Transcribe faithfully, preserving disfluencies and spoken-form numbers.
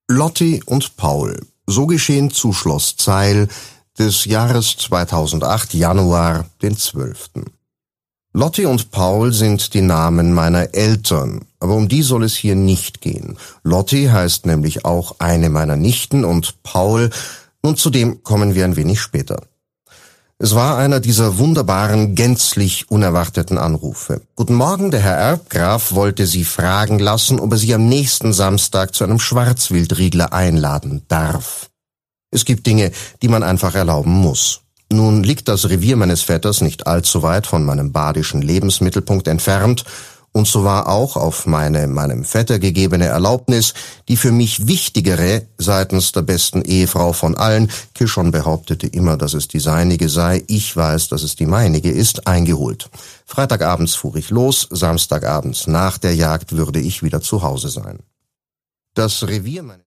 Lotti und Paul. So geschehen zu Schloss Zeil des Jahres zweitausendacht, Januar, den zwölften. Lotti und Paul sind die Namen meiner Eltern, aber um die soll es hier nicht gehen. Lotti heißt nämlich auch eine meiner Nichten und Paul, nun zu dem kommen wir ein wenig später. Es war einer dieser wunderbaren, gänzlich unerwarteten Anrufe. Guten Morgen, der Herr Erbgraf wollte Sie fragen lassen, ob er Sie am nächsten Samstag zu einem Schwarzwildriegler einladen darf. Es gibt Dinge, die man einfach erlauben muss. Nun liegt das Revier meines Vetters nicht allzu weit von meinem badischen Lebensmittelpunkt entfernt, und so war auch auf meine meinem Vetter gegebene Erlaubnis die für mich wichtigere seitens der besten Ehefrau von allen, Kishon behauptete immer, dass es die seinige sei, ich weiß, dass es die meinige ist, eingeholt. Freitagabends fuhr ich los, Samstagabends nach der Jagd würde ich wieder zu Hause sein. Das Revier meines